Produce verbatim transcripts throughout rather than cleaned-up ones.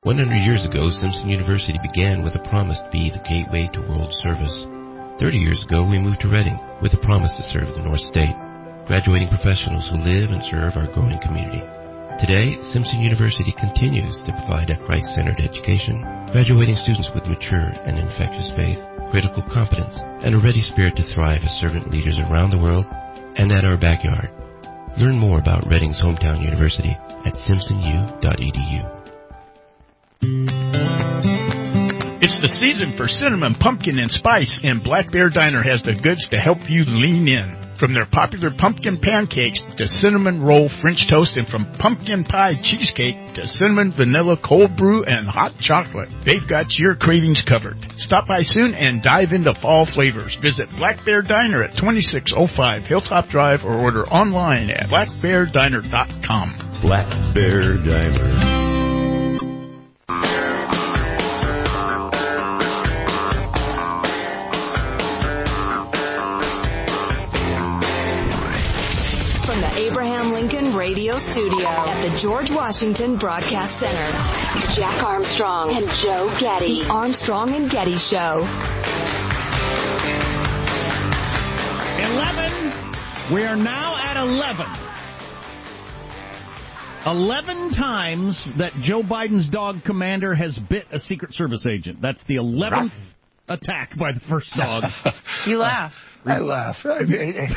one hundred years ago, Simpson University began with a promise to be the gateway to world service. thirty years ago, we moved to Reading with a promise to serve the North State, graduating professionals who live and serve our growing community. Today, Simpson University continues to provide a Christ-centered education, graduating students with mature and infectious faith, critical competence, and a ready spirit to thrive as servant leaders around the world and at our backyard. Learn more about Reading's hometown university at simpson u dot e d u. It's the season for cinnamon, pumpkin, and spice, and Black Bear Diner has the goods to help you lean in. From their popular pumpkin pancakes to cinnamon roll French toast, and from pumpkin pie cheesecake to cinnamon vanilla cold brew and hot chocolate, they've got your cravings covered. Stop by soon and dive into fall flavors. Visit Black Bear Diner at twenty-six oh five Hilltop Drive or order online at black bear diner dot com. Black Bear Diner. Abraham Lincoln Radio Studio at the George Washington Broadcast Center. Jack Armstrong and Joe Getty. The Armstrong and Getty Show. eleven. We are now at eleven. eleven times that Joe Biden's dog Commander has bit a Secret Service agent. That's the eleventh attack by the first dog. You laugh. I laugh. I mean...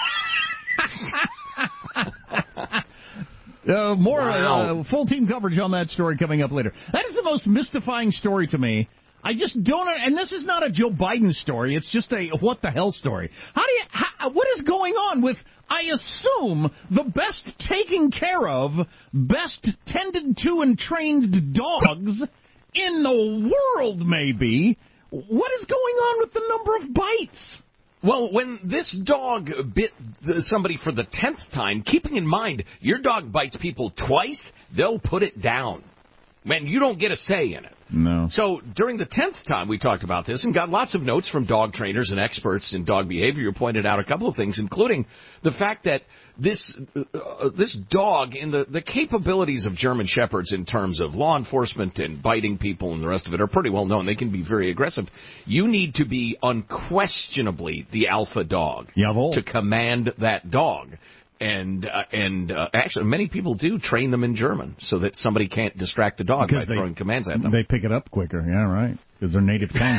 Uh, more wow. uh, full team coverage on that story coming up later. That is the most mystifying story to me. I just don't, and this is not a Joe Biden story. It's just a what the hell story. How do you? How, what is going on with? I assume the best taken care of, best tended to and trained dogs in the world. Maybe. What is going on with the number of bites? Well, when this dog bit somebody for the tenth time, keeping in mind, your dog bites people twice, they'll put it down. Man, you don't get a say in it. No. So during the tenth time we talked about this and got lots of notes from dog trainers and experts in dog behavior who pointed out a couple of things, including the fact that this uh, this dog and the, the capabilities of German Shepherds in terms of law enforcement and biting people and the rest of it are pretty well known. They can be very aggressive. You need to be unquestionably the alpha dog Jawohl. to command that dog. And uh, and uh, actually, many people do train them in German so that somebody can't distract the dog because by they, throwing commands at them. They pick it up quicker. Yeah, right. Because they're native tongue.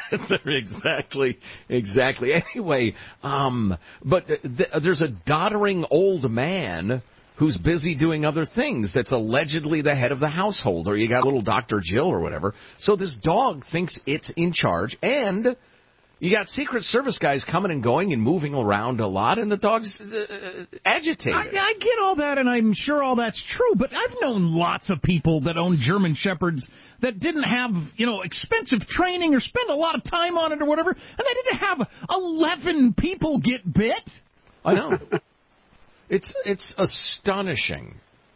exactly, exactly. Anyway, um, but th- there's a doddering old man who's busy doing other things that's allegedly the head of the household, or you got little Doctor Jill or whatever. So this dog thinks it's in charge, and you got Secret Service guys coming and going and moving around a lot, and the dog's uh, agitated. I, I get all that, and I'm sure all that's true, but I've known lots of people that own German Shepherds that didn't have, you know, expensive training or spend a lot of time on it or whatever, and they didn't have eleven people get bit. I know. It's it's astonishing.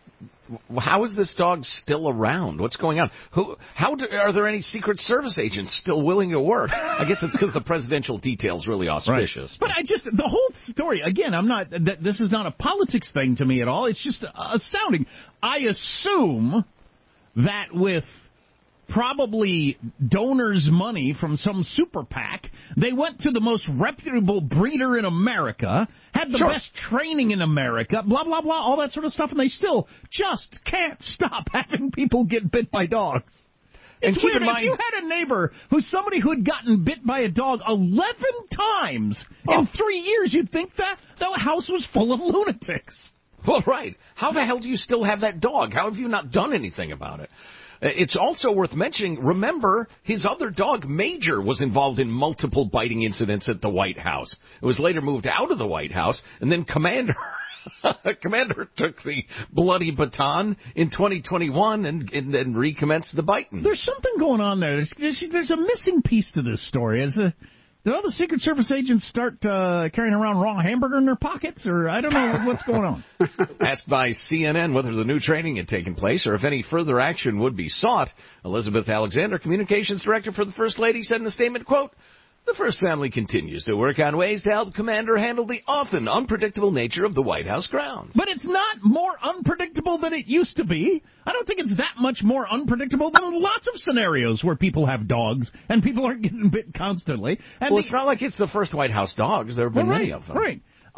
How is this dog still around? What's going on? Who? How do, are there any Secret Service agents still willing to work? I guess it's because the presidential detail's really auspicious. Right. But I just, the whole story, again, I'm not, th- this is not a politics thing to me at all. It's just astounding. I assume that with probably donors' money from some super PAC, they went to the most reputable breeder in America, had the sure. best training in America, blah, blah, blah, all that sort of stuff, and they still just can't stop having people get bit by dogs. And it's keep weird. in mind, if you had a neighbor who's somebody who had gotten bit by a dog eleven times oh. in three years, you'd think that the house was full of lunatics. Well, right. How the hell do you still have that dog? How have you not done anything about it? It's also worth mentioning, remember, his other dog, Major, was involved in multiple biting incidents at the White House. It was later moved out of the White House, and then Commander Commander took the bloody baton in twenty twenty-one and, and then recommenced the biting. There's something going on there. There's, there's, there's a missing piece to this story. Is a, did all the Secret Service agents start uh, carrying around raw hamburger in their pockets? Or I don't know what's going on. Asked by C N N whether the new training had taken place or if any further action would be sought, Elizabeth Alexander, Communications Director for the First Lady, said in a statement, quote, The First Family continues to work on ways to help Commander handle the often unpredictable nature of the White House grounds. But it's not more unpredictable than it used to be. I don't think it's that much more unpredictable than lots of scenarios where people have dogs and people are getting bit constantly. And well, the, it's not like it's the first White House dogs. There have been well, many right, of them. Right.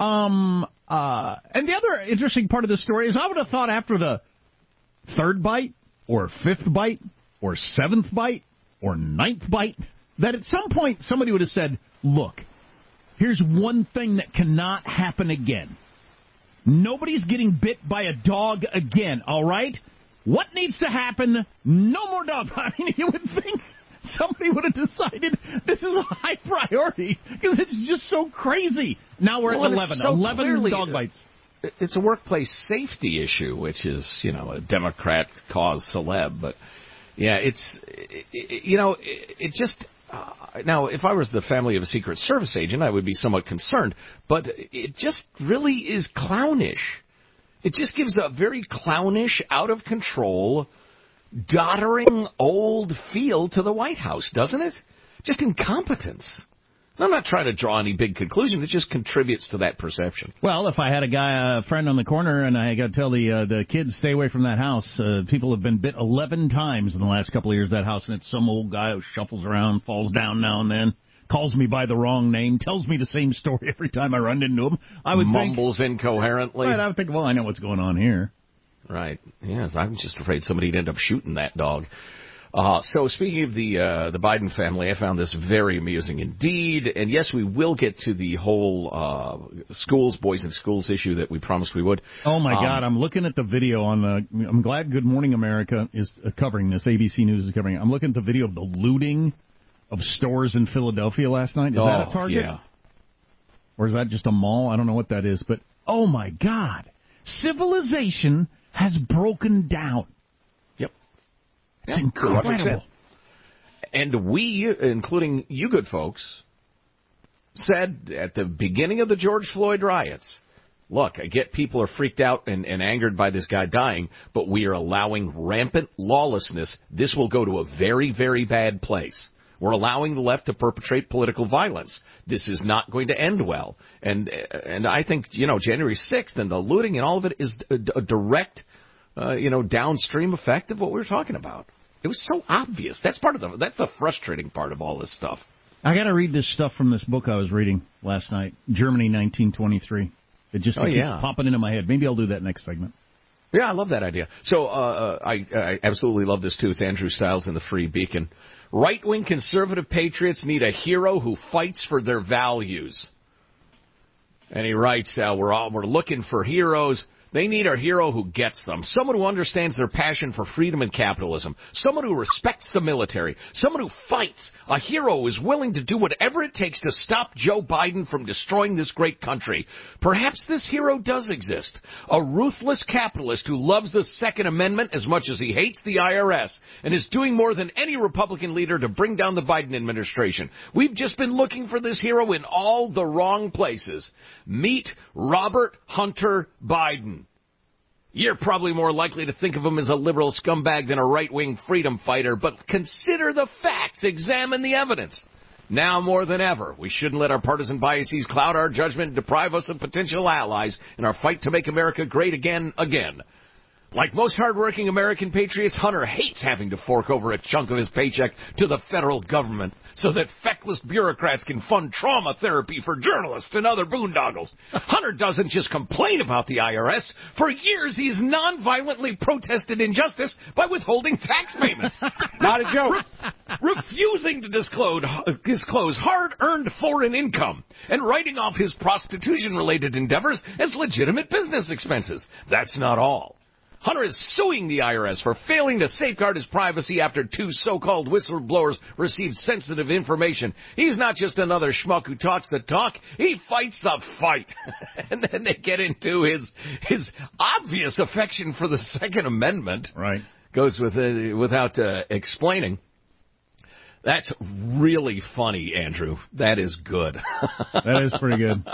Um, uh, and the other interesting part of the story is I would have thought after the third bite or fifth bite or seventh bite or ninth bite that at some point somebody would have said, look, here's one thing that cannot happen again. Nobody's getting bit by a dog again, all right? What needs to happen? No more dog. I mean, you would think somebody would have decided this is a high priority because it's just so crazy. Now we're well, at eleven. So eleven clearly, dog bites. It's a workplace safety issue, which is, you know, a Democrat cause celeb. But, yeah, it's, you know, it just... Uh, now, if I was the family of a Secret Service agent, I would be somewhat concerned, but it just really is clownish. It just gives a very clownish, out-of-control, doddering old feel to the White House, doesn't it? Just incompetence. I'm not trying to draw any big conclusion. It just contributes to that perception. Well, if I had a guy, a friend on the corner, and I got to tell the uh, the kids stay away from that house, uh, people have been bit eleven times in the last couple of years, that house, and it's some old guy who shuffles around, falls down now and then, calls me by the wrong name, tells me the same story every time I run into him. I would Mumbles think, incoherently. Right, I would think, well, I know what's going on here. Right. Yes, I'm just afraid somebody'd end up shooting that dog. Uh, so speaking of the uh, the Biden family, I found this very amusing indeed. And yes, we will get to the whole uh, schools, boys in schools issue that we promised we would. Oh my um, God! I'm looking at the video on the. I'm glad Good Morning America is uh, covering this. A B C News is covering it. I'm looking at the video of the looting of stores in Philadelphia last night. Is oh, that a Target? Yeah. Or is that just a mall? I don't know what that is. But oh my God, civilization has broken down. It's yeah, incredible. And we, including you good folks, said at the beginning of the George Floyd riots, look, I get people are freaked out and, and angered by this guy dying, but we are allowing rampant lawlessness. This will go to a very, very bad place. We're allowing the left to perpetrate political violence. This is not going to end well. And and I think, you know, January sixth and the looting and all of it is a, a direct, uh, you know, downstream effect of what we were talking about. It was so obvious. That's part of the, that's the frustrating part of all this stuff. I got to read this stuff from this book I was reading last night, Germany nineteen twenty-three. It just oh, it keeps yeah. popping into my head. Maybe I'll do that next segment. Yeah, I love that idea. So uh, I, I absolutely love this, too. It's Andrew Stiles in the Free Beacon. Right-wing conservative patriots need a hero who fights for their values. And he writes, uh, we're all, we're looking for heroes. They need a hero who gets them, someone who understands their passion for freedom and capitalism, someone who respects the military, someone who fights, a hero who is willing to do whatever it takes to stop Joe Biden from destroying this great country. Perhaps this hero does exist, a ruthless capitalist who loves the Second Amendment as much as he hates the I R S and is doing more than any Republican leader to bring down the Biden administration. We've just been looking for this hero in all the wrong places. Meet Robert Hunter Biden. You're probably more likely to think of him as a liberal scumbag than a right-wing freedom fighter, but consider the facts, examine the evidence. Now more than ever, we shouldn't let our partisan biases cloud our judgment and deprive us of potential allies in our fight to make America great again, again. Like most hardworking American patriots, Hunter hates having to fork over a chunk of his paycheck to the federal government so that feckless bureaucrats can fund trauma therapy for journalists and other boondoggles. Hunter doesn't just complain about the I R S. For years, he's nonviolently protested injustice by withholding tax payments. Not a joke. Re- refusing to disclose, disclose hard-earned foreign income and writing off his prostitution-related endeavors as legitimate business expenses. That's not all. Hunter is suing the I R S for failing to safeguard his privacy after two so-called whistleblowers received sensitive information. He's not just another schmuck who talks the talk. He fights the fight. And then they get into his his obvious affection for the Second Amendment. Right. Goes with uh, without uh, explaining. That's really funny, Andrew. That is good. That is pretty good.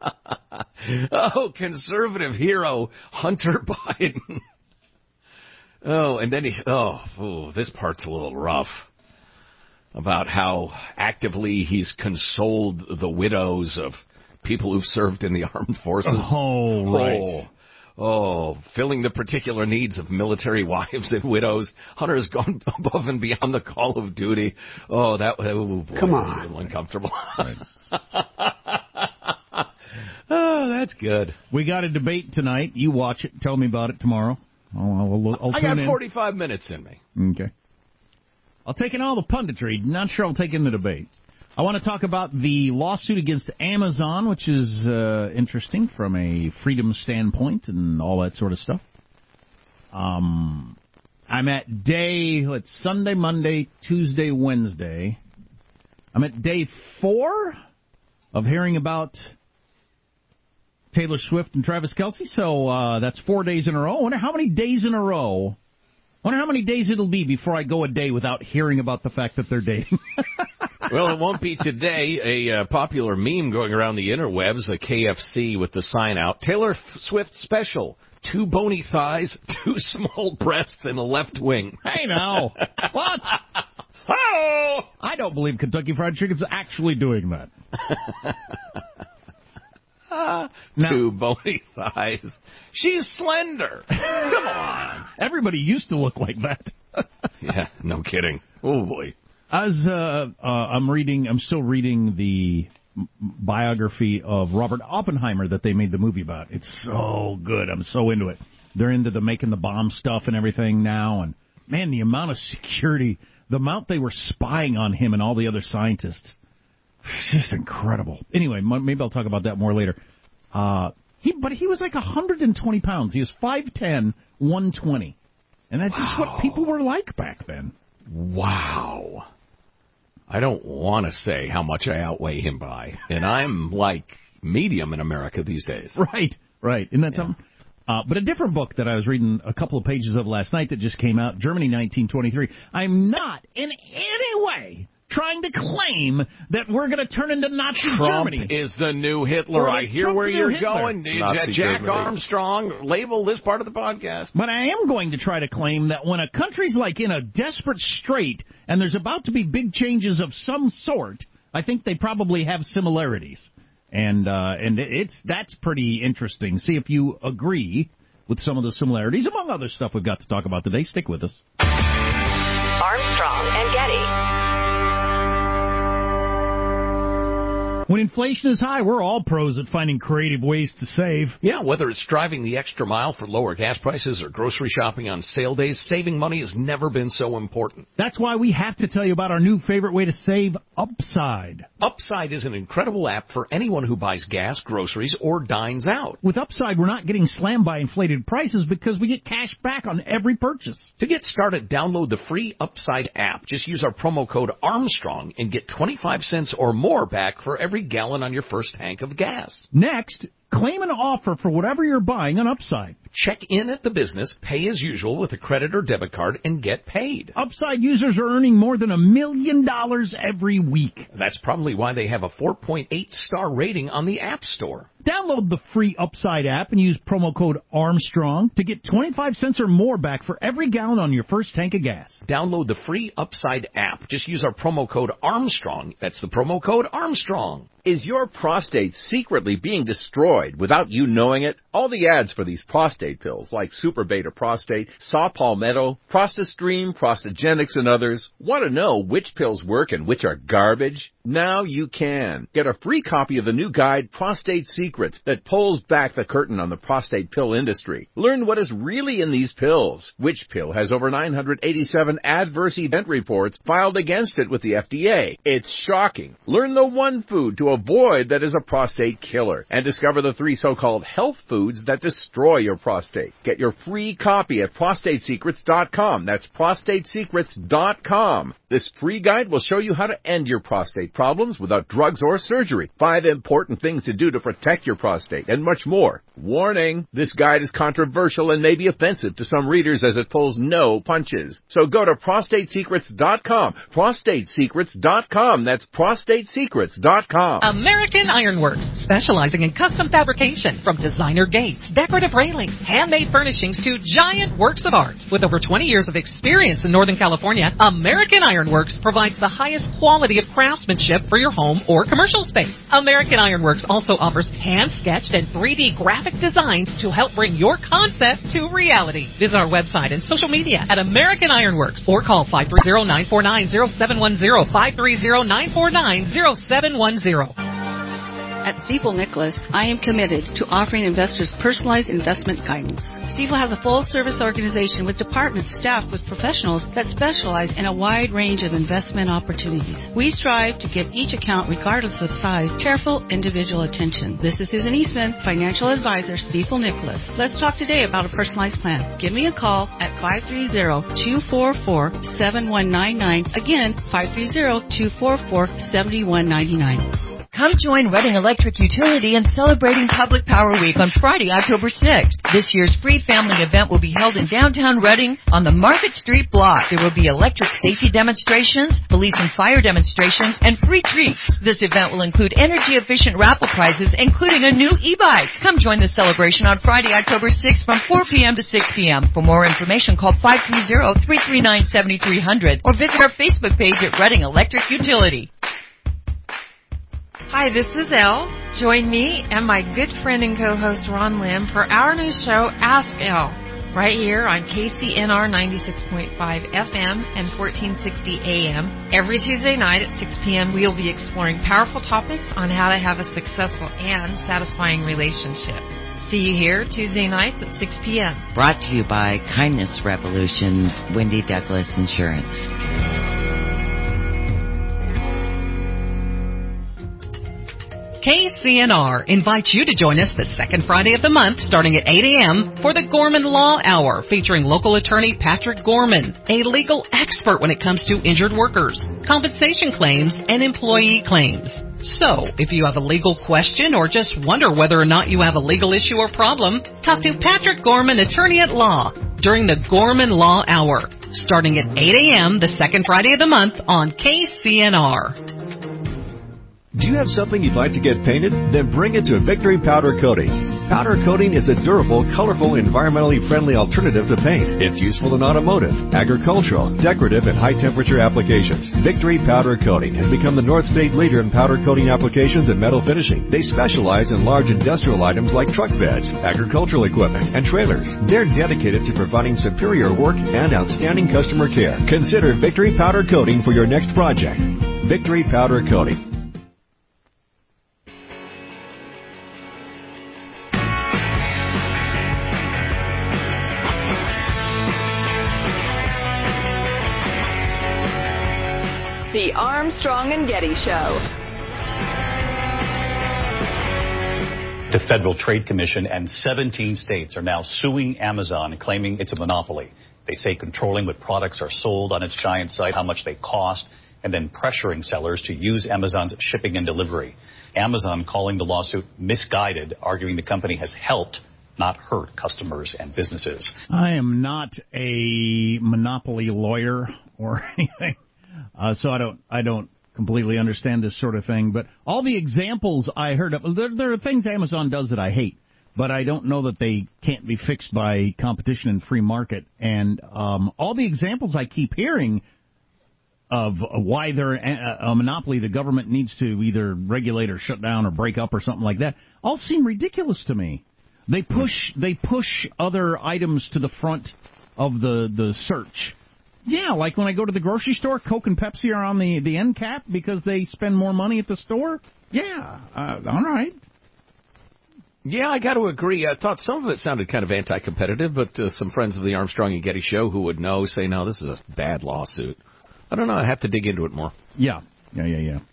Oh, conservative hero Hunter Biden. Oh, and then he, oh, ooh, this part's a little rough. about how actively he's consoled the widows of people who've served in the armed forces. Oh, right. Oh, oh, filling the particular needs of military wives and widows. Hunter has gone above and beyond the call of duty. Oh, that oh boy, Come that's on. a little uncomfortable. Right. Oh, that's good. We got a debate tonight. You watch it. Tell me about it tomorrow. I'll, I'll, I'll I tune got in. forty-five minutes in me. Okay. I'll take in all the punditry. Not sure I'll take in the debate. I want to talk about the lawsuit against Amazon, which is uh, interesting from a freedom standpoint and all that sort of stuff. Um, I'm at day, let's Sunday, Monday, Tuesday, Wednesday. I'm at day four of hearing about Taylor Swift and Travis Kelce, so uh, that's four days in a row. I wonder how many days in a row, I wonder how many days it'll be before I go a day without hearing about the fact that they're dating. Well, it won't be today. A uh, popular meme going around the interwebs, a K F C with the sign out, Taylor Swift special, two bony thighs, two small breasts, and a left wing. Hey, now. What? Oh! I don't believe Kentucky Fried Chicken's actually doing that. Uh, Now- two bony thighs. She's slender. Come on. Everybody used to look like that. Yeah, no kidding. Oh, boy. As uh, uh, I'm reading, I'm still reading the m- biography of Robert Oppenheimer that they made the movie about. It's so good. I'm so into it. They're into the making the bomb stuff and everything now. And, man, the amount of security, the amount they were spying on him and all the other scientists, just incredible. Anyway, m- maybe I'll talk about that more later. Uh, he, but he was like one hundred twenty pounds. He was five ten, one twenty. And that's just Wow. what people were like back then. Wow. I don't want to say how much I outweigh him by. And I'm like medium in America these days. Right, right. Isn't that something? Uh, but a different book that I was reading a couple of pages of last night that just came out, Germany nineteen twenty-three. I'm not in any way trying to claim that we're going to turn into Nazi Trump Germany. is the new Hitler. Or I hear Trump's where the new you're Hitler. going. Nazi Jack Germany. Armstrong, label this part of the podcast. But I am going to try to claim that when a country's like in a desperate strait and there's about to be big changes of some sort, I think they probably have similarities. And uh, and it's that's pretty interesting. See if you agree with some of the similarities, among other stuff we've got to talk about today. Stick with us. Armstrong and Getty. When inflation is high, we're all pros at finding creative ways to save. Yeah, whether it's driving the extra mile for lower gas prices or grocery shopping on sale days, saving money has never been so important. That's why we have to tell you about our new favorite way to save, Upside. Upside is an incredible app for anyone who buys gas, groceries, or dines out. With Upside, we're not getting slammed by inflated prices because we get cash back on every purchase. To get started, download the free Upside app. Just use our promo code Armstrong and get twenty-five cents or more back for every gallon on your first tank of gas. Next, claim an offer for whatever you're buying on Upside. Check in at the business, pay as usual with a credit or debit card, and get paid. Upside users are earning more than a million dollars every week. That's probably why they have a four point eight star rating on the App Store. Download the free Upside app and use promo code Armstrong to get twenty-five cents or more back for every gallon on your first tank of gas. Download the free Upside app. Just use our promo code Armstrong. That's the promo code Armstrong. Is your prostate secretly being destroyed without you knowing it? All the ads for these prostate pills like Super Beta Prostate, Saw Palmetto, ProstaStream, Prostagenics, and others. Want to know which pills work and which are garbage? Now you can. Get a free copy of the new guide, Prostate Secrets, that pulls back the curtain on the prostate pill industry. Learn what is really in these pills. Which pill has over nine hundred eighty-seven adverse event reports filed against it with the F D A? It's shocking. Learn the one food to avoid that is a prostate killer, and discover the three so-called health foods that destroy your prostate. Get your free copy at prostate secrets dot com. That's prostate secrets dot com. This free guide will show you how to end your prostate problems without drugs or surgery. Five important things to do to protect your prostate, and much more. Warning, this guide is controversial and may be offensive to some readers as it pulls no punches. So go to prostate secrets dot com. prostate secrets dot com. That's prostate secrets dot com. American Ironworks, specializing in custom fabrication from designer gates, decorative railings, handmade furnishings to giant works of art. With over twenty years of experience in Northern California, American Ironworks provides the highest quality of craftsmanship for your home or commercial space. American Ironworks also offers hand-sketched and three D graphic designs to help bring your concept to reality. Visit our website and social media at American Ironworks or call five three zero, nine four nine, zero seven one zero, five three zero, nine four nine, zero seven one zero. At Stifel Nicholas, I am committed to offering investors personalized investment guidance. Stifel has a full-service organization with departments staffed with professionals that specialize in a wide range of investment opportunities. We strive to give each account, regardless of size, careful individual attention. This is Susan Eastman, Financial Advisor, Stifel Nicholas. Let's talk today about a personalized plan. Give me a call at five three zero, two four four, seven one nine nine. Again, five three zero, two four four, seven one nine nine. Come join Reading Electric Utility in celebrating Public Power Week on Friday, October sixth. This year's free family event will be held in downtown Reading on the Market Street block. There will be electric safety demonstrations, police and fire demonstrations, and free treats. This event will include energy-efficient raffle prizes, including a new e-bike. Come join the celebration on Friday, October sixth from four p.m. to six p.m. For more information, call five three zero, three three nine, seven three zero zero or visit our Facebook page at Reading Electric Utility. Hi, this is Elle. Join me and my good friend and co-host Ron Lim for our new show, Ask Elle, right here on K C N R ninety-six point five F M and fourteen sixty A M. Every Tuesday night at six p.m., we'll be exploring powerful topics on how to have a successful and satisfying relationship. See you here Tuesday nights at six p.m. Brought to you by Kindness Revolution, Wendy Douglas Insurance. K C N R invites you to join us the second Friday of the month starting at eight a.m. for the Gorman Law Hour featuring local attorney Patrick Gorman, a legal expert when it comes to injured workers, compensation claims, and employee claims. So, if you have a legal question or just wonder whether or not you have a legal issue or problem, talk to Patrick Gorman, attorney at law, during the Gorman Law Hour starting at eight a.m. the second Friday of the month on K C N R. Do you have something you'd like to get painted? Then bring it to Victory Powder Coating. Powder coating is a durable, colorful, environmentally friendly alternative to paint. It's useful in automotive, agricultural, decorative, and high-temperature applications. Victory Powder Coating has become the North State leader in powder coating applications and metal finishing. They specialize in large industrial items like truck beds, agricultural equipment, and trailers. They're dedicated to providing superior work and outstanding customer care. Consider Victory Powder Coating for your next project. Victory Powder Coating. The Armstrong and Getty Show. The Federal Trade Commission and seventeen states are now suing Amazon, claiming it's a monopoly. They say controlling what products are sold on its giant site, how much they cost, and then pressuring sellers to use Amazon's shipping and delivery. Amazon calling the lawsuit misguided, arguing the company has helped, not hurt, customers and businesses. I am not a monopoly lawyer or anything. Uh, so I don't, I don't completely understand this sort of thing. But all the examples I heard of, there, there are things Amazon does that I hate, but I don't know that they can't be fixed by competition and free market. And um, all the examples I keep hearing of why they're a, a monopoly, the government needs to either regulate or shut down or break up or something like that, all seem ridiculous to me. They push, they push other items to the front of the the search. Yeah, like when I go to the grocery store, Coke and Pepsi are on the, the end cap because they spend more money at the store? Yeah, uh, all right. Yeah, I got to agree. I thought some of it sounded kind of anti-competitive, but uh, some friends of the Armstrong and Getty show who would know say, no, this is a bad lawsuit. I don't know. I have to dig into it more. Yeah, yeah, yeah, yeah.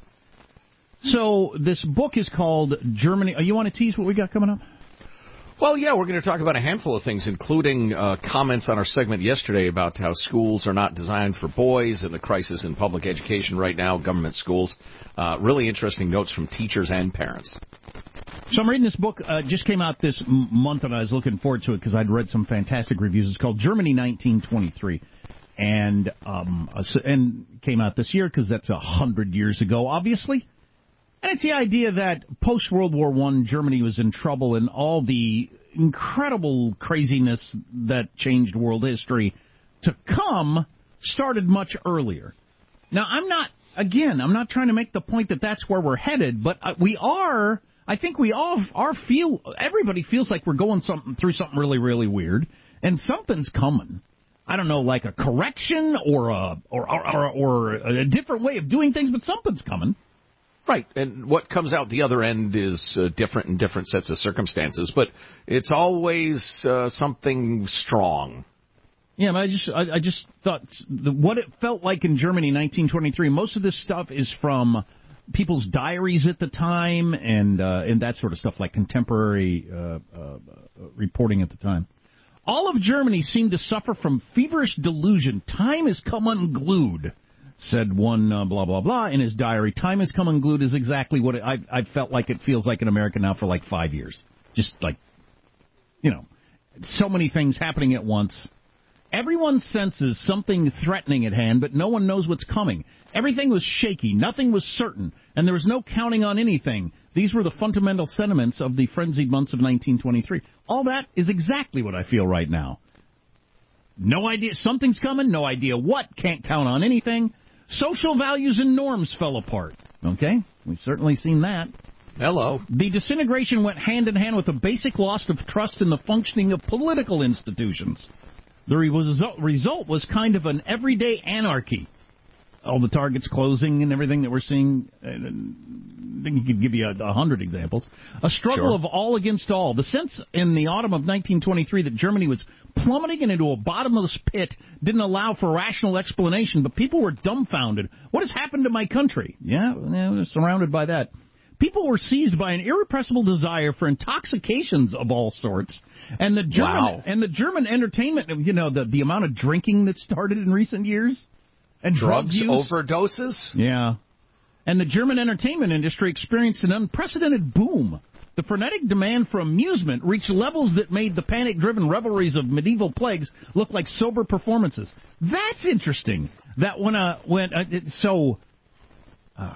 So this book is called Germany. You want to tease what we got coming up? Well, yeah, we're going to talk about a handful of things, including uh, comments on our segment yesterday about how schools are not designed for boys and the crisis in public education right now, government schools. Uh, really interesting notes from teachers and parents. So I'm reading this book. Uh, just came out this m- month, and I was looking forward to it because I'd read some fantastic reviews. It's called Germany nineteen twenty-three, and um, and came out this year because that's a hundred years ago, obviously. And it's the idea that post-World War One, Germany was in trouble, and all the incredible craziness that changed world history to come started much earlier. Now, I'm not, again, I'm not trying to make the point that that's where we're headed, but we are, I think we all are feel, everybody feels like we're going something through something really, really weird, and something's coming. I don't know, like a correction or a, or, or, or a different way of doing things, but something's coming. Right, and what comes out the other end is uh, different in different sets of circumstances, but it's always uh, something strong. Yeah, but I just I, I just thought the, what it felt like in Germany in nineteen twenty-three, most of this stuff is from people's diaries at the time and uh, and that sort of stuff, like contemporary uh, uh, reporting at the time. All of Germany seemed to suffer from feverish delusion. Time has come unglued, said one uh, blah, blah, blah in his diary. Time has come unglued is exactly what it, I, I felt like it feels like in America now for like five years. Just like, you know, so many things happening at once. Everyone senses something threatening at hand, but no one knows what's coming. Everything was shaky. Nothing was certain. And there was no counting on anything. These were the fundamental sentiments of the frenzied months of nineteen twenty-three. All that is exactly what I feel right now. No idea. Something's coming. No idea what. Can't count on anything. Social values and norms fell apart. Okay? We've certainly seen that. Hello. The disintegration went hand in hand with a basic loss of trust in the functioning of political institutions. The result, result was kind of an everyday anarchy. All the targets closing and everything that we're seeing. I think he could give you a, a hundred examples. A struggle Sure. of all against all. The sense in the autumn of nineteen twenty-three that Germany was plummeting into a bottomless pit didn't allow for rational explanation, but people were dumbfounded. What has happened to my country? Yeah, we're surrounded by that. People were seized by an irrepressible desire for intoxications of all sorts, and the German Wow. and the German entertainment. You know, the the amount of drinking that started in recent years, and Drugs drug use. overdoses? Yeah, and the German entertainment industry experienced an unprecedented boom. The frenetic demand for amusement reached levels that made the panic-driven revelries of medieval plagues look like sober performances. That's interesting. That when a when uh, it, so. Uh,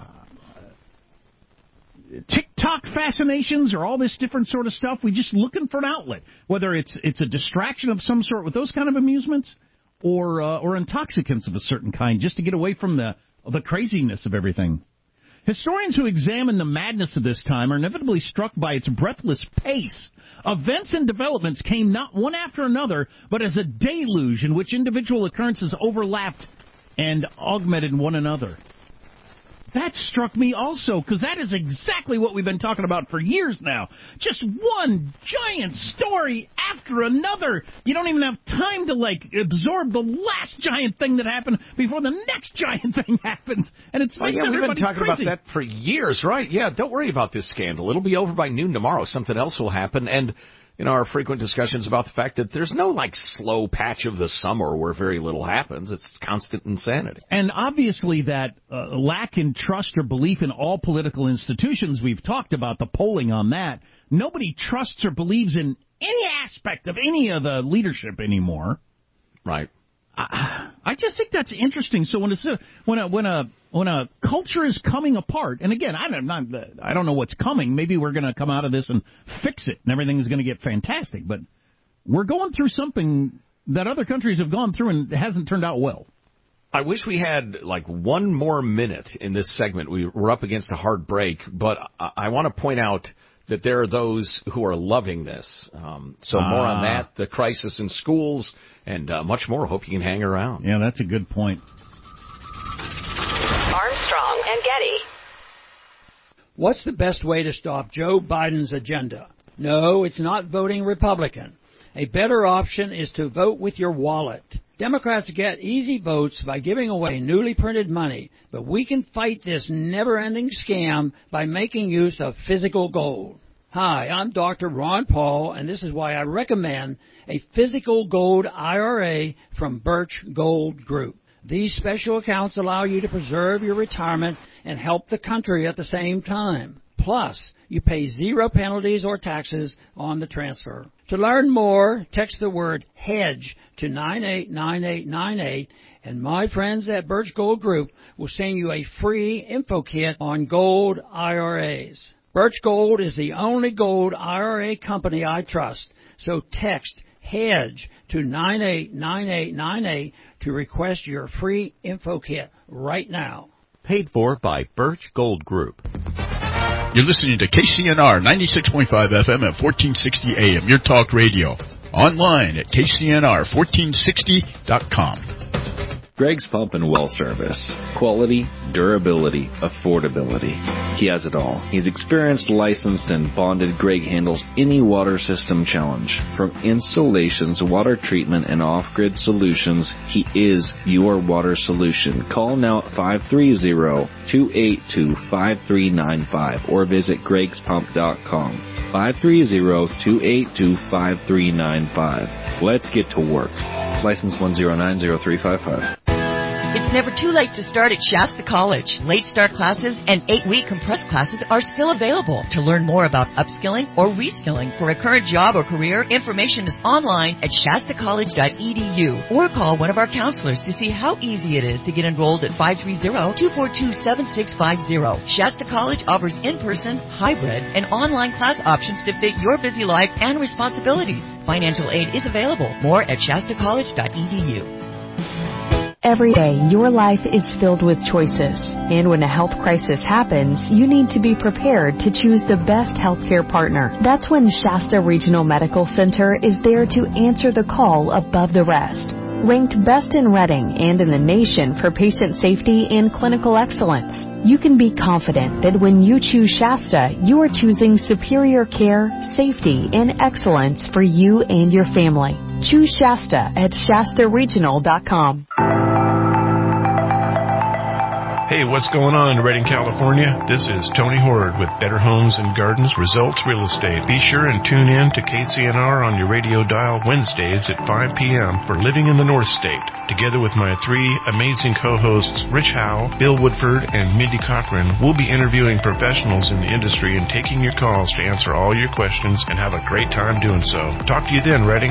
TikTok fascinations or all this different sort of stuff. We're just looking for an outlet, whether it's it's a distraction of some sort with those kind of amusements, or uh, or intoxicants of a certain kind, just to get away from the the craziness of everything. Historians who examine the madness of this time are inevitably struck by its breathless pace. Events and developments came not one after another, but as a deluge in which individual occurrences overlapped and augmented one another. That struck me also, because that is exactly what we've been talking about for years now. Just one giant story after another. You don't even have time to, like, absorb the last giant thing that happened before the next giant thing happens. And it's Oh, makes yeah, we've been everybody talking crazy. about that for years, right? Yeah, don't worry about this scandal. It'll be over by noon tomorrow. Something else will happen. And, you know, our frequent discussions about the fact that there's no, like, slow patch of the summer where very little happens. It's constant insanity. And obviously that uh, lack in trust or belief in all political institutions, we've talked about the polling on that. Nobody trusts or believes in any aspect of any of the leadership anymore. Right. I, I just think that's interesting. So when it's a, when a when a when a culture is coming apart, and again, I don't not, I don't know what's coming. Maybe we're going to come out of this and fix it, and everything is going to get fantastic. But we're going through something that other countries have gone through, and it hasn't turned out well. I wish we had, like, one more minute in this segment. We, we're up against a hard break, but I, I want to point out that there are those who are loving this. Um, so more on that, the crisis in schools, and uh, much more. Hope you can hang around. Yeah, that's a good point. Armstrong and Getty. What's the best way to stop Joe Biden's agenda? No, it's not voting Republican. A better option is to vote with your wallet. Democrats get easy votes by giving away newly printed money, but we can fight this never-ending scam by making use of physical gold. Hi, I'm Doctor Ron Paul, and this is why I recommend a physical gold I R A from Birch Gold Group. These special accounts allow you to preserve your retirement and help the country at the same time. Plus, you pay zero penalties or taxes on the transfer. To learn more, text the word HEDGE to nine eight nine eight nine eight, and my friends at Birch Gold Group will send you a free info kit on gold I R As. Birch Gold is the only gold I R A company I trust, so text HEDGE to nine eight nine eight nine eight to request your free info kit right now. Paid for by Birch Gold Group. You're listening to K C N R ninety-six point five F M at fourteen sixty A M, your talk radio. Online at K C N R fourteen sixty dot com. Greg's Pump and Well Service. Quality, durability, affordability. He has it all. He's experienced, licensed, and bonded. Greg handles any water system challenge. From installations, water treatment, and off-grid solutions, he is your water solution. Call now at five three zero, two eight two, five three nine five or visit gregs pump dot com. five three zero, two eight two, five three nine five. Let's get to work. License one zero nine zero three five five. It's never too late to start at Shasta College. Late start classes and eight-week compressed classes are still available. To learn more about upskilling or reskilling for a current job or career, information is online at shasta college dot e d u or call one of our counselors to see how easy it is to get enrolled at five three zero, two four two, seven six five zero. Shasta College offers in-person, hybrid, and online class options to fit your busy life and responsibilities. Financial aid is available. More at shasta college dot e d u. Every day, your life is filled with choices. And when a health crisis happens, you need to be prepared to choose the best healthcare partner. That's when Shasta Regional Medical Center is there to answer the call above the rest. Ranked best in Reading and in the nation for patient safety and clinical excellence, you can be confident that when you choose Shasta, you are choosing superior care, safety, and excellence for you and your family. Choose Shasta at shasta regional dot com. Hey, what's going on in Redding, California? This is Tony Horde with Better Homes and Gardens Results Real Estate. Be sure and tune in to K C N R on your radio dial Wednesdays at five p.m. for Living in the North State. Together with my three amazing co-hosts, Rich Howe, Bill Woodford, and Mindy Cochran, we'll be interviewing professionals in the industry and taking your calls to answer all your questions and have a great time doing so. Talk to you then, Redding.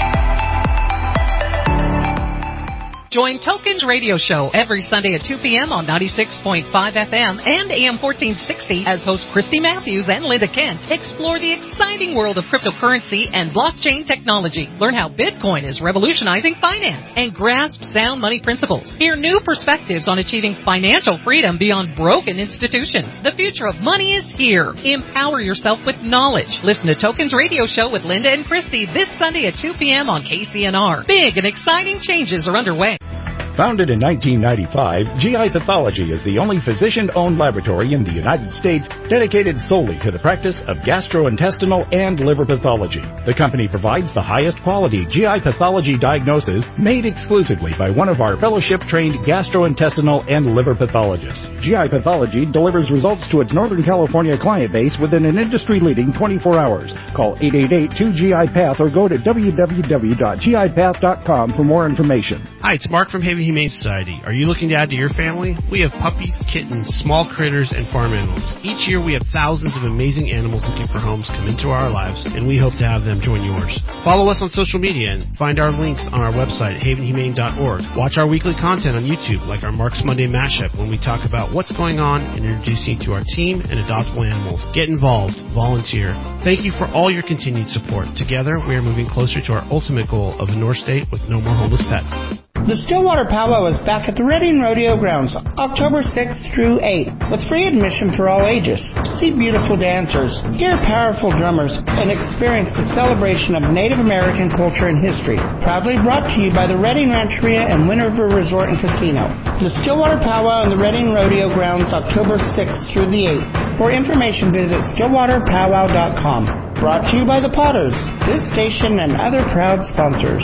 Join Tokens Radio Show every Sunday at two p.m. on ninety-six point five F M and A M fourteen sixty as hosts Christy Matthews and Linda Kent explore the exciting world of cryptocurrency and blockchain technology. Learn how Bitcoin is revolutionizing finance and grasp sound money principles. Hear new perspectives on achieving financial freedom beyond broken institutions. The future of money is here. Empower yourself with knowledge. Listen to Tokens Radio Show with Linda and Christy this Sunday at two p.m. on K C N R. Big and exciting changes are underway. Founded in nineteen ninety-five, G I Pathology is the only physician-owned laboratory in the United States dedicated solely to the practice of gastrointestinal and liver pathology. The company provides the highest quality G I pathology diagnosis made exclusively by one of our fellowship-trained gastrointestinal and liver pathologists. G I Pathology delivers results to its Northern California client base within an industry-leading twenty-four hours. Call eight eight eight, two G I Path or go to w w w dot g i path dot com for more information. Hi, it's Mark from Haven Humane Society. Are you looking to add to your family? We have puppies, kittens, small critters, and farm animals. Each year we have thousands of amazing animals looking for homes come into our lives, and we hope to have them join yours. Follow us on social media and find our links on our website at haven humane dot org. Watch our weekly content on YouTube, like our Mark's Monday Mashup, when we talk about what's going on and introduce you to our team and adoptable animals. Get involved. Volunteer. Thank you for all your continued support. Together, we are moving closer to our ultimate goal of the North State with no more homeless pets. The Stillwater Powwow is back at the Reading Rodeo Grounds, October sixth through eighth, with free admission for all ages. See beautiful dancers, hear powerful drummers, and experience the celebration of Native American culture and history. Proudly brought to you by the Reading Rancheria and Wind River Resort and Casino. The Stillwater Powwow and the Reading Rodeo Grounds, October sixth through the eighth. For information, visit stillwater powwow dot com. Brought to you by the Potters, this station and other proud sponsors.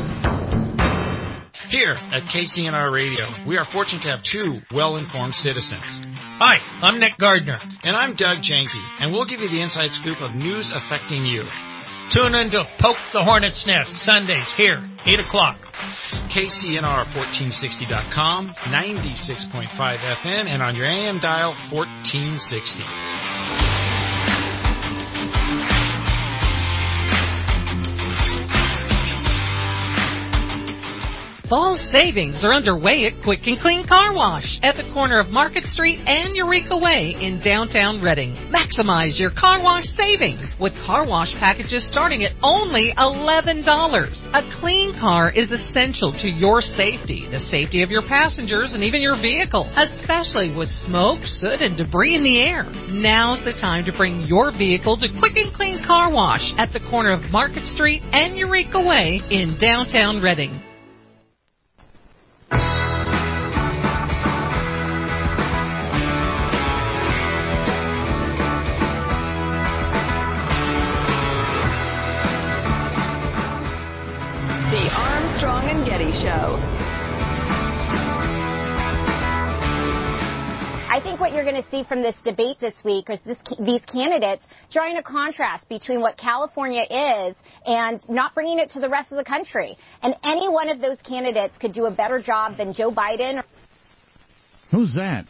Here at K C N R Radio, we are fortunate to have two well-informed citizens. Hi, I'm Nick Gardner. And I'm Doug Janke, and we'll give you the inside scoop of news affecting you. Tune in to Poke the Hornet's Nest, Sundays here, eight o'clock. K C N R fourteen sixty dot com, ninety-six point five F M, and on your A M dial, fourteen sixty. Fall savings are underway at Quick and Clean Car Wash at the corner of Market Street and Eureka Way in downtown Reading. Maximize your car wash savings with car wash packages starting at only eleven dollars. A clean car is essential to your safety, the safety of your passengers, and even your vehicle, especially with smoke, soot, and debris in the air. Now's the time to bring your vehicle to Quick and Clean Car Wash at the corner of Market Street and Eureka Way in downtown Reading. The Armstrong and Getty Show. I think what you're going to see from this debate this week is this, these candidates drawing a contrast between what California is and not bringing it to the rest of the country. And any one of those candidates could do a better job than Joe Biden. Who's that?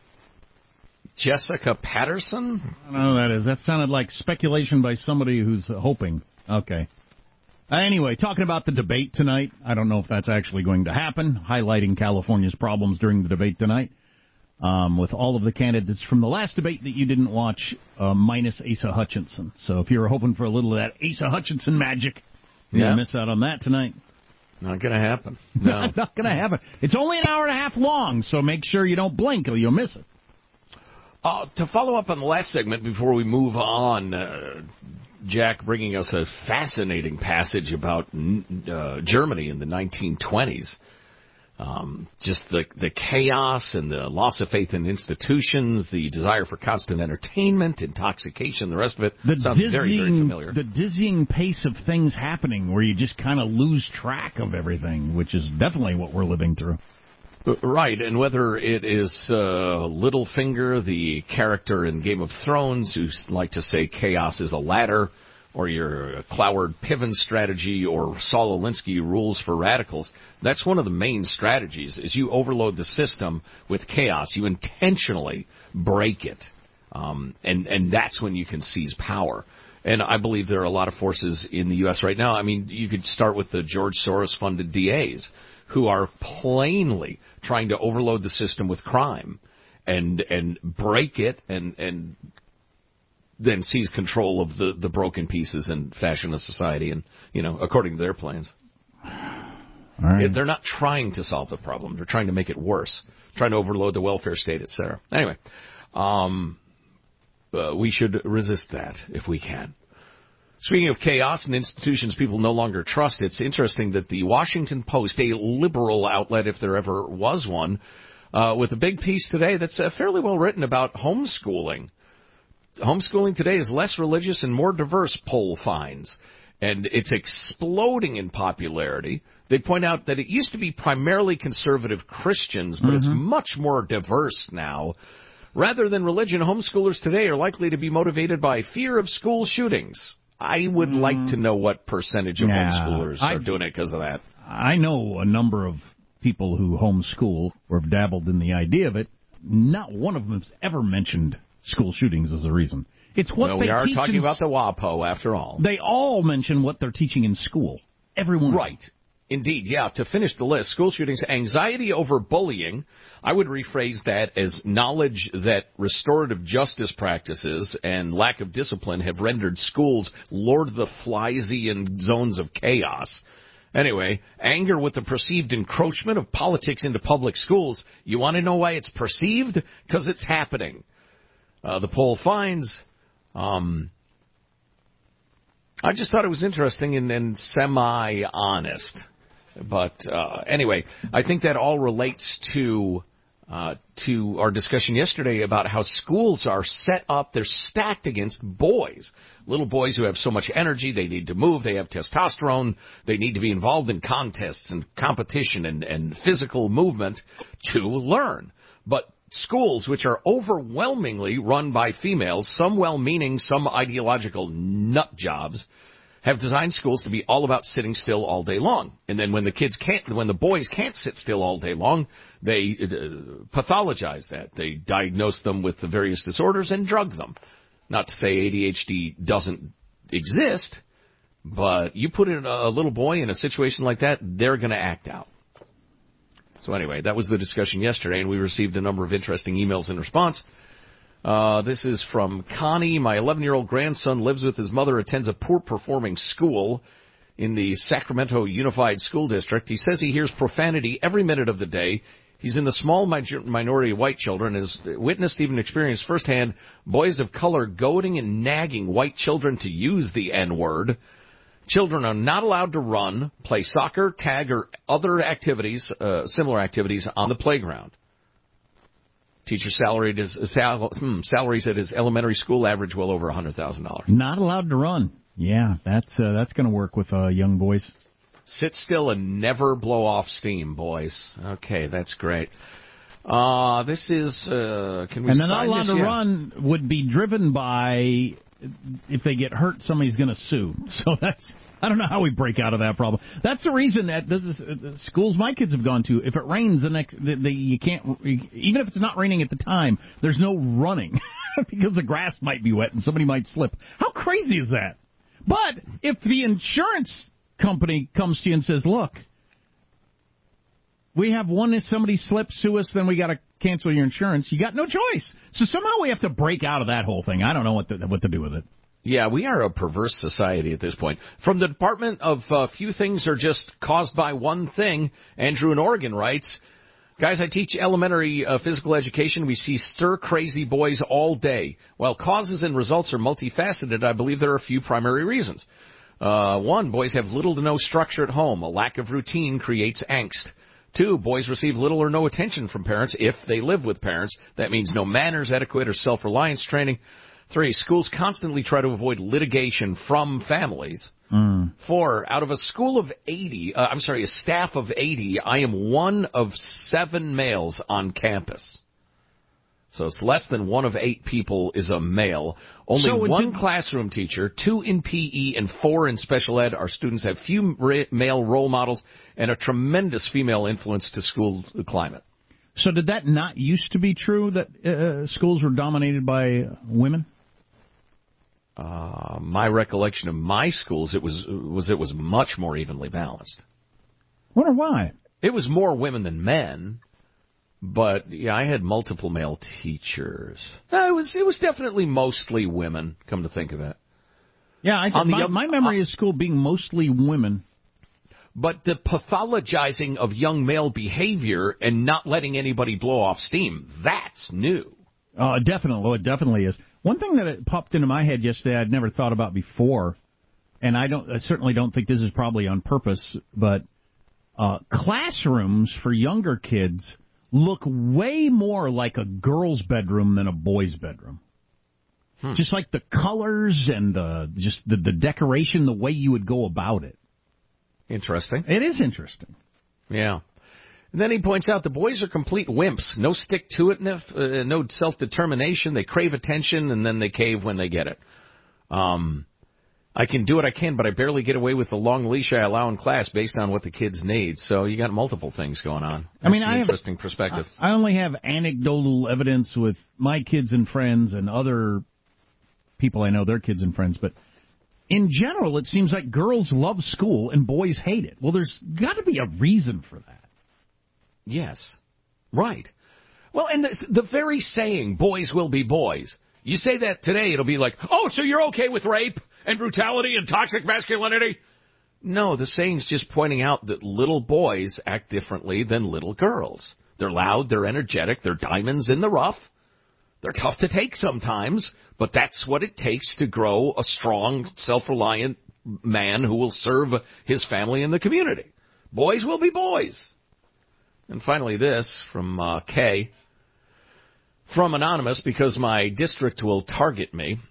Jessica Patterson? I don't know who that is. That sounded like speculation by somebody who's hoping. Okay. Uh, anyway, talking about the debate tonight, I don't know if that's actually going to happen, highlighting California's problems during the debate tonight. Um, with all of the candidates from the last debate that you didn't watch, uh, minus Asa Hutchinson. So if you were hoping for a little of that Asa Hutchinson magic, you're yeah. going to miss out on that tonight. Not going to happen. No. Not going to happen. It's only an hour and a half long, so make sure you don't blink or you'll miss it. Uh, to follow up on the last segment before we move on, uh, Jack bringing us a fascinating passage about uh, Germany in the nineteen twenties. Um, just the the chaos and the loss of faith in institutions, the desire for constant entertainment, intoxication, the rest of it. The sounds dizzying, very, very familiar. The dizzying pace of things happening where you just kind of lose track of everything, which is definitely what we're living through. Right, and whether it is uh, Littlefinger, the character in Game of Thrones, who like to say chaos is a ladder, or your Cloward Piven strategy, or Saul Alinsky rules for radicals, that's one of the main strategies, is you overload the system with chaos. You intentionally break it, um, and, and that's when you can seize power. And I believe there are a lot of forces in the U S right now. I mean, you could start with the George Soros-funded D As, who are plainly trying to overload the system with crime and and break it and and then seize control of the, the broken pieces and fashion a society, and, you know, according to their plans. All right. They're not trying to solve the problem. They're trying to make it worse, trying to overload the welfare state, et cetera. Anyway, um, uh, we should resist that if we can. Speaking of chaos and institutions people no longer trust, it's interesting that the Washington Post, a liberal outlet if there ever was one, uh, with a big piece today that's uh, fairly well written about homeschooling. Homeschooling today is less religious and more diverse, poll finds, and it's exploding in popularity. They point out that it used to be primarily conservative Christians, but mm-hmm. it's much more diverse now. Rather than religion, homeschoolers today are likely to be motivated by fear of school shootings. I would mm. like to know what percentage of yeah, homeschoolers I, are doing it because of that. I know a number of people who homeschool or have dabbled in the idea of it. Not one of them has ever mentioned school shootings as a reason. It's what well, they we are teach talking in, about the WAPO, after all. They all mention what they're teaching in school. Everyone. Right. Indeed, yeah. To finish the list, school shootings, anxiety over bullying. I would rephrase that as knowledge that restorative justice practices and lack of discipline have rendered schools Lord of the Fliesian zones of chaos. Anyway, anger with the perceived encroachment of politics into public schools. You want to know why it's perceived? Because it's happening. Uh, the poll finds, um, I just thought it was interesting and, and semi-honest. But uh, anyway, I think that all relates to uh, to our discussion yesterday about how schools are set up. They're stacked against boys, little boys who have so much energy. They need to move. They have testosterone. They need to be involved in contests and competition and, and physical movement to learn. But schools, which are overwhelmingly run by females, some well-meaning, some ideological nut jobs, have designed schools to be all about sitting still all day long. And then when the kids can't, when the boys can't sit still all day long, they uh, pathologize that. They diagnose them with the various disorders and drug them. Not to say A D H D doesn't exist, but you put in a little boy in a situation like that, they're going to act out. So anyway, that was the discussion yesterday, and we received a number of interesting emails in response. Uh, this is from Connie. My eleven-year-old grandson lives with his mother, attends a poor-performing school in the Sacramento Unified School District. He says he hears profanity every minute of the day. He's in the small minority of white children, has witnessed, even experienced firsthand, boys of color goading and nagging white children to use the N-word. Children are not allowed to run, play soccer, tag, or other activities, uh, similar activities on the playground. Teacher salary is, sal, hmm, salaries at his elementary school average well over one hundred thousand dollars. Not allowed to run. Yeah, that's uh, that's going to work with uh, young boys. Sit still and never blow off steam, boys. Okay, that's great. Uh, this is, uh, can we And sign they're not allowed this? to Yeah. run would be driven by, if they get hurt, somebody's going to sue. So that's, I don't know how we break out of that problem. That's the reason that this is, uh, schools my kids have gone to, if it rains the next, the, the, you can't, even if it's not raining at the time, there's no running because the grass might be wet and somebody might slip. How crazy is that? But if the insurance company comes to you and says, look, we have one, if somebody slips, sue us, then we got to cancel your insurance. You got no choice. So somehow we have to break out of that whole thing. I don't know what to, what to do with it. Yeah, we are a perverse society at this point. From the Department of uh, Few Things Are Just Caused by One Thing, Andrew in Oregon writes, guys, I teach elementary uh, physical education. We see stir-crazy boys all day. While causes and results are multifaceted, I believe there are a few primary reasons. Uh, one, boys have little to no structure at home. A lack of routine creates angst. Two, boys receive little or no attention from parents if they live with parents. That means no manners, etiquette, or self-reliance training. Three, schools constantly try to avoid litigation from families. Mm. Four, out of a school of eighty, uh, I'm sorry, a staff of eighty, I am one of seven males on campus. So it's less than one of eight people is a male. Only So one did- classroom teacher, two in P E, and four in special ed. Our students have few ra- male role models and a tremendous female influence to school climate. So did that not used to be true, that uh, schools were dominated by women? Uh, my recollection of my schools, it was was it was much more evenly balanced. Wonder why? It was more women than men, but yeah, I had multiple male teachers. No, it was it was definitely mostly women. Come to think of it, Yeah, I On think the my, oth- my memory is school being mostly women. but the pathologizing of young male behavior and not letting anybody blow off steam—that's new. Uh, definitely, oh, it definitely is. One thing that it popped into my head yesterday I'd never thought about before, and I don't, I certainly don't think this is probably on purpose, but uh, classrooms for younger kids look way more like a girl's bedroom than a boy's bedroom. Hmm. Just like the colors and the just the, the decoration, the way you would go about it. Interesting. It is interesting. Yeah. And then he points out the boys are complete wimps. No stick-to-itness, uh, no self-determination. They crave attention, and then they cave when they get it. Um, I can do what I can, but I barely get away with the long leash I allow in class based on what the kids need. So you got multiple things going on. That's I mean, an I have, interesting perspective. I only have anecdotal evidence with my kids and friends and other people I know, their kids and friends, but in general, it seems like girls love school and boys hate it. Well, there's got to be a reason for that. Yes. Right. Well, and the, the very saying, boys will be boys. You say that today, it'll be like, oh, so you're okay with rape and brutality and toxic masculinity? No, the saying's just pointing out that little boys act differently than little girls. They're loud, they're energetic, they're diamonds in the rough. They're tough to take sometimes, but that's what it takes to grow a strong, self-reliant man who will serve his family and the community. Boys will be boys. And finally this from uh, Kay. From Anonymous, because my district will target me.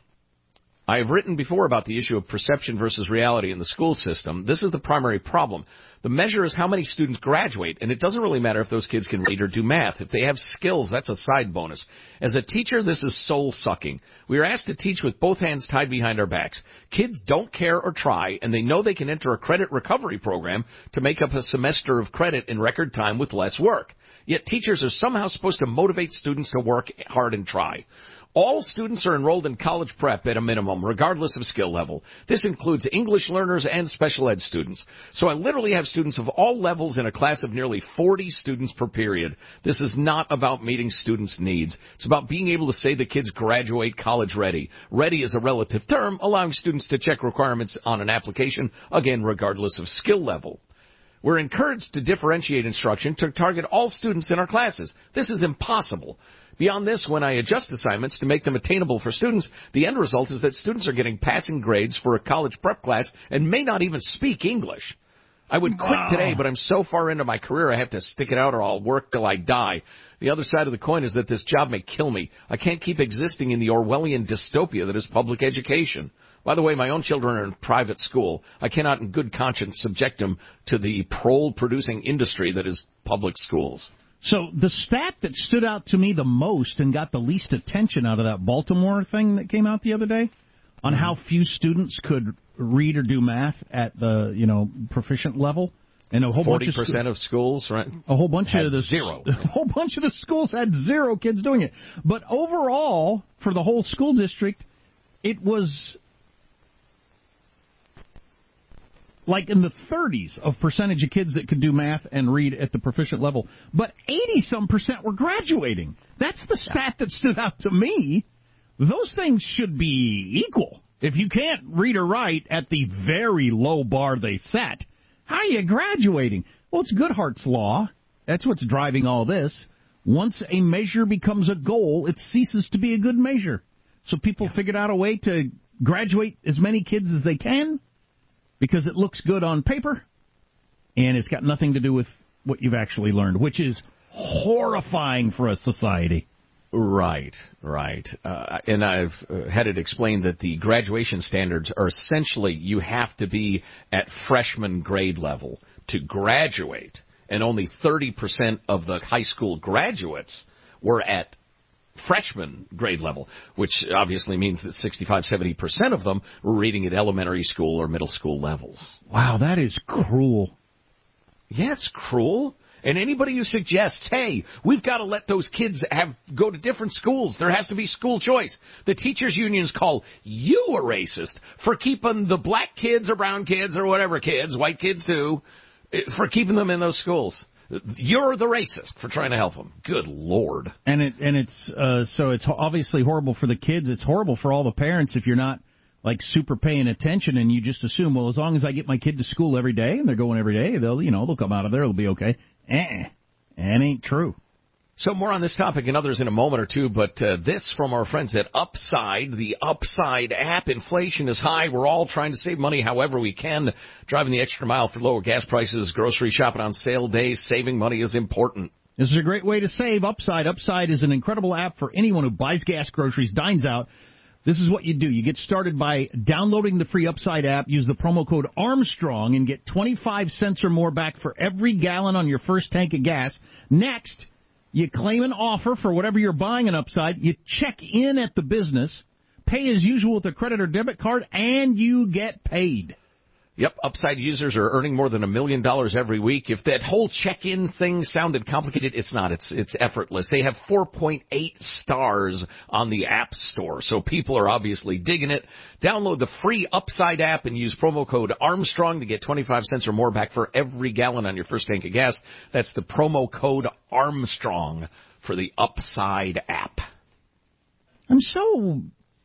I have written before about the issue of perception versus reality in the school system. This is the primary problem. The measure is how many students graduate, and it doesn't really matter if those kids can read or do math. If they have skills, that's a side bonus. As a teacher, this is soul-sucking. We are asked to teach with both hands tied behind our backs. Kids don't care or try, and they know they can enter a credit recovery program to make up a semester of credit in record time with less work. Yet teachers are somehow supposed to motivate students to work hard and try. All students are enrolled in college prep at a minimum, regardless of skill level. This includes English learners and special ed students. So I literally have students of all levels in a class of nearly forty students per period. This is not about meeting students' needs. It's about being able to say the kids graduate college ready. Ready is a relative term, allowing students to check requirements on an application, again, regardless of skill level. We're encouraged to differentiate instruction to target all students in our classes. This is impossible. Beyond this, when I adjust assignments to make them attainable for students, the end result is that students are getting passing grades for a college prep class and may not even speak English. I would quit Wow. today, but I'm so far into my career I have to stick it out or I'll work till I die. The other side of the coin is that this job may kill me. I can't keep existing in the Orwellian dystopia that is public education. By the way, my own children are in private school. I cannot in good conscience subject them to the prole-producing industry that is public schools. So the stat that stood out to me the most and got the least attention out of that Baltimore thing that came out the other day on mm-hmm. how few students could read or do math at the, you know, proficient level. And a whole forty bunch of percent of schools, right? A whole bunch had of the zero. A whole bunch of the schools had zero kids doing it. But overall, for the whole school district, it was like in the thirties of percentage of kids that could do math and read at the proficient level. But eighty-some percent were graduating. That's the stat that stood out to me. Those things should be equal. If you can't read or write at the very low bar they set, how are you graduating? Well, it's Goodhart's law. That's what's driving all this. Once a measure becomes a goal, it ceases to be a good measure. So people yeah. figured out a way to graduate as many kids as they can, because it looks good on paper, and it's got nothing to do with what you've actually learned, which is horrifying for a society. Right, right. Uh, and I've uh, had it explained that the graduation standards are essentially you have to be at freshman grade level to graduate, and only thirty percent of the high school graduates were at freshman grade level, which obviously means that sixty-five, seventy percent of them were reading at elementary school or middle school levels. Wow, that is cruel. Yeah, it's cruel. And anybody who suggests, hey, we've got to let those kids have go to different schools, there has to be school choice. The teachers' unions call you a racist for keeping the black kids or brown kids or whatever kids, white kids too, for keeping them in those schools. You're the racist for trying to help them. Good Lord. And it and it's uh, so it's obviously horrible for the kids. It's horrible for all the parents if you're not like super paying attention and you just assume, well, as long as I get my kid to school every day and they're going every day, they'll you know they'll come out of there, it'll be okay. Eh, that ain't true. So more on this topic and others in a moment or two, but uh, this from our friends at Upside, the Upside app. Inflation is high. We're all trying to save money however we can. Driving the extra mile for lower gas prices, grocery shopping on sale days, saving money is important. This is a great way to save. Upside. Upside is an incredible app for anyone who buys gas, groceries, dines out. This is what you do. You get started by downloading the free Upside app, use the promo code Armstrong, and get twenty-five cents or more back for every gallon on your first tank of gas. Next, you claim an offer for whatever you're buying on Upside. You check in at the business, pay as usual with a credit or debit card, and you get paid. Yep, Upside users are earning more than a million dollars every week. If that whole check-in thing sounded complicated, it's not. It's it's effortless. They have four point eight stars on the App Store, so people are obviously digging it. Download the free Upside app and use promo code Armstrong to get twenty-five cents or more back for every gallon on your first tank of gas. That's the promo code Armstrong for the Upside app. I'm so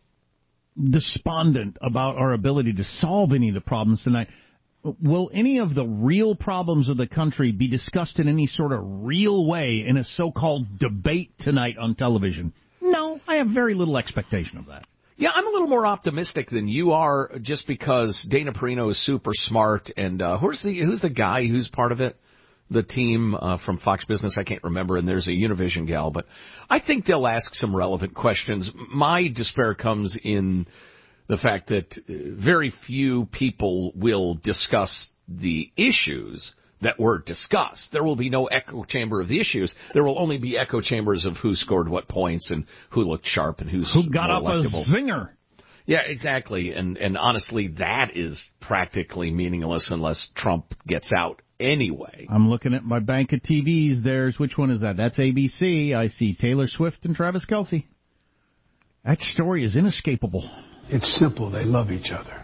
despondent about our ability to solve any of the problems tonight. Will any of the real problems of the country be discussed in any sort of real way in a so-called debate tonight on television? No, I have very little expectation of that. Yeah, I'm a little more optimistic than you are just because Dana Perino is super smart. And uh, who's the who's the guy who's part of it? The team uh, from Fox Business, I can't remember, and there's a Univision gal, but I think they'll ask some relevant questions. My despair comes in the fact that very few people will discuss the issues that were discussed. There will be no echo chamber of the issues. There will only be echo chambers of who scored what points and who looked sharp and who's who got more up electable. a zinger. Yeah, exactly. And and honestly, that is practically meaningless unless Trump gets out anyway. I'm looking at my bank of T Vs. There's, which one is that? That's A B C. I see Taylor Swift and Travis Kelce. That story is inescapable. It's simple. They love each other.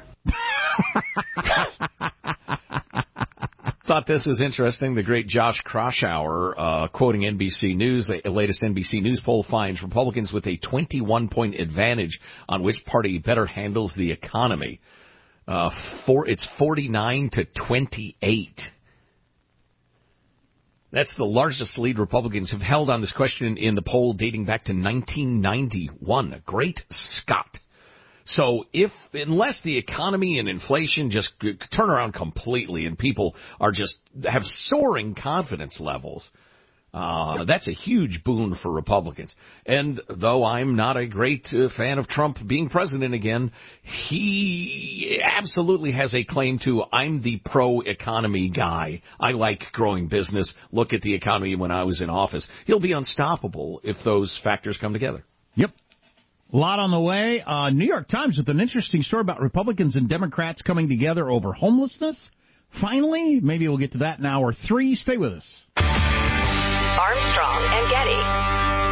Thought this was interesting. The great Josh Kraushaar, uh, quoting N B C News, the latest N B C News poll finds Republicans with a twenty-one point advantage on which party better handles the economy. Uh, for, it's forty-nine to twenty-eight. That's the largest lead Republicans have held on this question in the poll dating back to nineteen ninety-one. Great Scott. So if, unless the economy and inflation just turn around completely and people are just, have soaring confidence levels, uh, that's a huge boon for Republicans. And though I'm not a great uh, fan of Trump being president again, he absolutely has a claim to, I'm the pro-economy guy. I like growing business. Look at the economy when I was in office. He'll be unstoppable if those factors come together. Yep. A lot on the way. Uh, New York Times with an interesting story about Republicans and Democrats coming together over homelessness. Finally, maybe we'll get to that in hour three. Stay with us. Armstrong and Getty.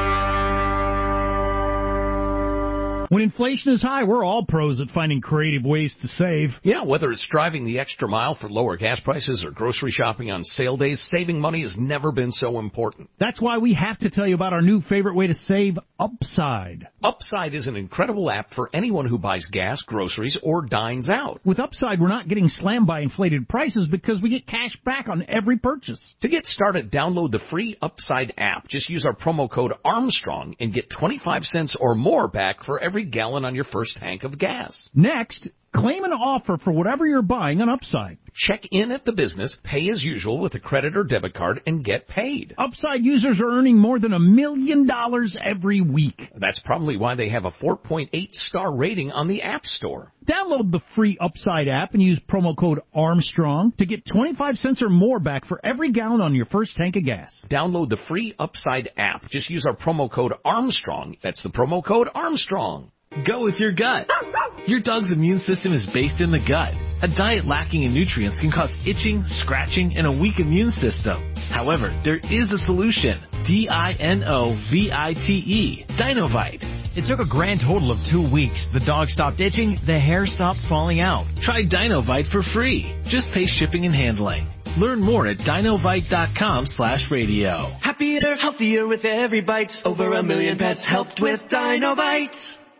When inflation is high, we're all pros at finding creative ways to save. Yeah, whether it's driving the extra mile for lower gas prices or grocery shopping on sale days, saving money has never been so important. That's why we have to tell you about our new favorite way to save, Upside. Upside is an incredible app for anyone who buys gas, groceries, or dines out. With Upside, we're not getting slammed by inflated prices because we get cash back on every purchase. To get started, download the free Upside app. Just use our promo code Armstrong and get twenty-five cents or more back for every gallon on your first tank of gas. Next, claim an offer for whatever you're buying on Upside. Check in at the business, pay as usual with a credit or debit card, and get paid. Upside users are earning more than a million dollars every week. That's probably why they have a four point eight star rating on the App Store. Download the free Upside app and use promo code Armstrong to get twenty-five cents or more back for every gallon on your first tank of gas. Download the free Upside app. Just use our promo code Armstrong. That's the promo code Armstrong. Go with your gut. Your dog's immune system is based in the gut. A diet lacking in nutrients can cause itching, scratching, and a weak immune system. However, there is a solution. D I N O V I T E. Dinovite. It took a grand total of two weeks. The dog stopped itching, the hair stopped falling out. Try Dinovite for free. Just pay shipping and handling. Learn more at dinovite.com slash radio. Happier, healthier with every bite. Over a million pets helped with Dinovite.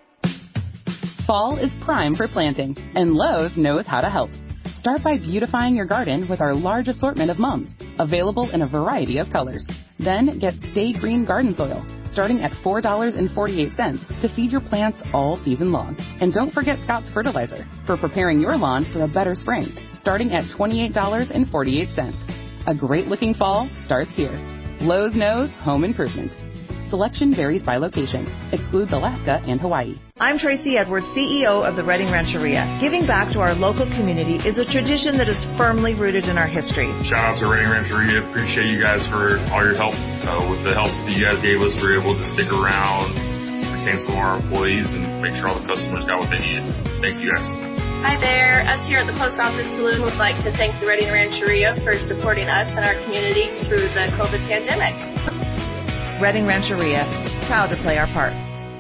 Fall is prime for planting, and Lowe's knows how to help. Start by beautifying your garden with our large assortment of mums, available in a variety of colors. Then get Stay Green Garden Soil, starting at four dollars and forty-eight cents to feed your plants all season long. And don't forget Scott's Fertilizer for preparing your lawn for a better spring, starting at twenty-eight dollars and forty-eight cents. A great-looking fall starts here. Lowe's knows home improvement. Selection varies by location. Excludes Alaska and Hawaii. I'm Tracy Edwards, C E O of the Reading Rancheria. Giving back to our local community is a tradition that is firmly rooted in our history. Shout out to Reading Rancheria. Appreciate you guys for all your help. Uh, with the help that you guys gave us, we were able to stick around, retain some of our employees, and make sure all the customers got what they needed. Thank you guys. Hi there. Us here at the Post Office Saloon would like to thank the Reading Rancheria for supporting us and our community through the COVID pandemic. Reading Rancheria, proud to play our part.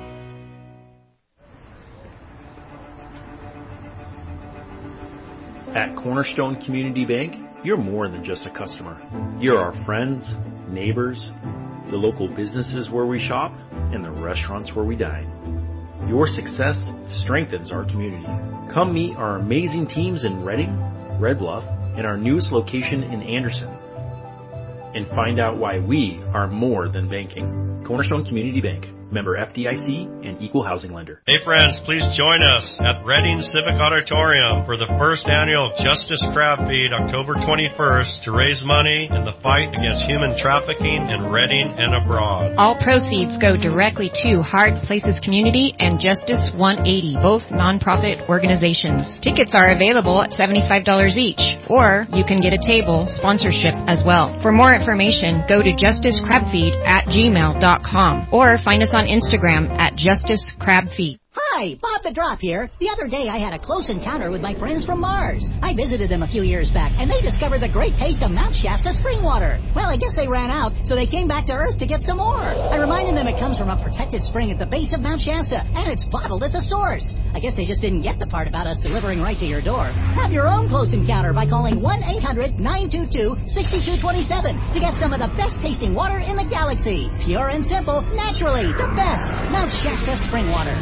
At Cornerstone Community Bank, you're more than just a customer. You're our friends, neighbors, the local businesses where we shop, and the restaurants where we dine. Your success strengthens our community. Come meet our amazing teams in Reading, Red Bluff, and our newest location in Anderson. And find out why we are more than banking. Cornerstone Community Bank. Member F D I C and Equal Housing Lender. Hey friends, please join us at Reading Civic Auditorium for the first annual Justice Crab Feed October twenty-first to raise money in the fight against human trafficking in Reading and abroad. All proceeds go directly to Hard Places Community and Justice one eighty, both nonprofit organizations. Tickets are available at seventy-five dollars each, or you can get a table sponsorship as well. For more information, go to justice crab feed at gmail dot com or find us on Instagram at Justice Crab Feed. Hi, Bob the Drop here. The other day I had a close encounter with my friends from Mars. I visited them a few years back, and they discovered the great taste of Mount Shasta spring water. Well, I guess they ran out, so they came back to Earth to get some more. I reminded them it comes from a protected spring at the base of Mount Shasta, and it's bottled at the source. I guess they just didn't get the part about us delivering right to your door. Have your own close encounter by calling one eight hundred nine two two six two two seven to get some of the best-tasting water in the galaxy. Pure and simple, naturally, the best. Mount Shasta spring water.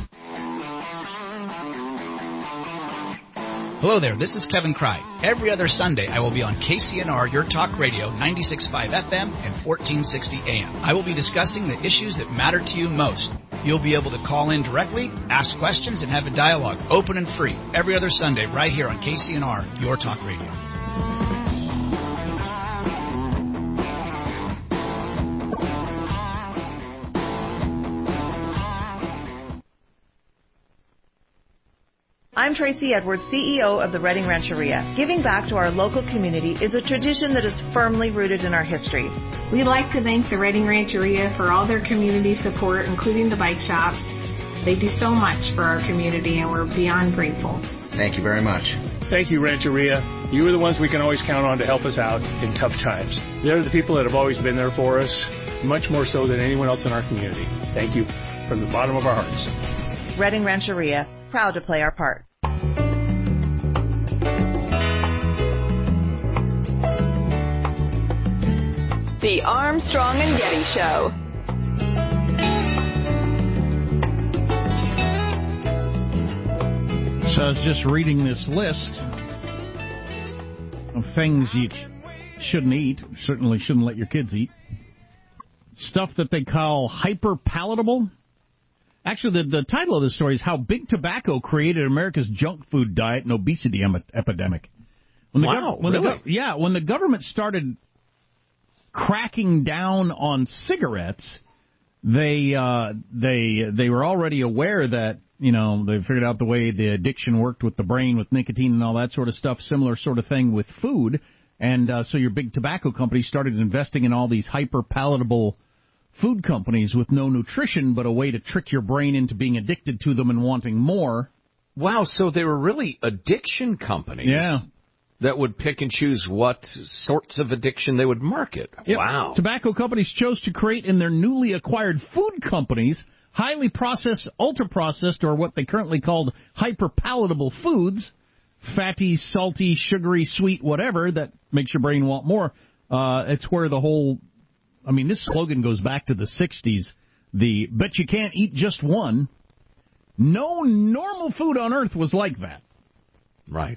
Hello there, this is Kevin Cry. Every other Sunday, I will be on K C N R, Your Talk Radio, ninety-six point five F M and fourteen sixty A M. I will be discussing the issues that matter to you most. You'll be able to call in directly, ask questions, and have a dialogue, open and free, every other Sunday right here on K C N R, Your Talk Radio. I'm Tracy Edwards, C E O of the Reading Rancheria. Giving back to our local community is a tradition that is firmly rooted in our history. We'd like to thank the Reading Rancheria for all their community support, including the bike shop. They do so much for our community, and we're beyond grateful. Thank you very much. Thank you, Rancheria. You are the ones we can always count on to help us out in tough times. They're the people that have always been there for us, much more so than anyone else in our community. Thank you from the bottom of our hearts. Reading Rancheria, proud to play our part. The Armstrong and Getty Show. So I was just reading this list of things you shouldn't eat, certainly shouldn't let your kids eat. Stuff that they call hyper-palatable. Actually, the, the title of the story is How Big Tobacco Created America's Junk Food Diet and Obesity Epidemic. When the wow, gov- when really? The, yeah, when the government started cracking down on cigarettes, they uh, they they were already aware that, you know, they figured out the way the addiction worked with the brain, with nicotine and all that sort of stuff, similar sort of thing with food. And uh, so your big tobacco companies started investing in all these hyper-palatable food companies with no nutrition, but a way to trick your brain into being addicted to them and wanting more. Wow, so they were really addiction companies. Yeah. That would pick and choose what sorts of addiction they would market. Yep. Wow. Tobacco companies chose to create in their newly acquired food companies highly processed, ultra-processed, or what they currently called hyper-palatable foods, fatty, salty, sugary, sweet, whatever, that makes your brain want more. Uh, it's where the whole, I mean, this slogan goes back to the sixties, the bet you can't eat just one. No normal food on earth was like that. Right.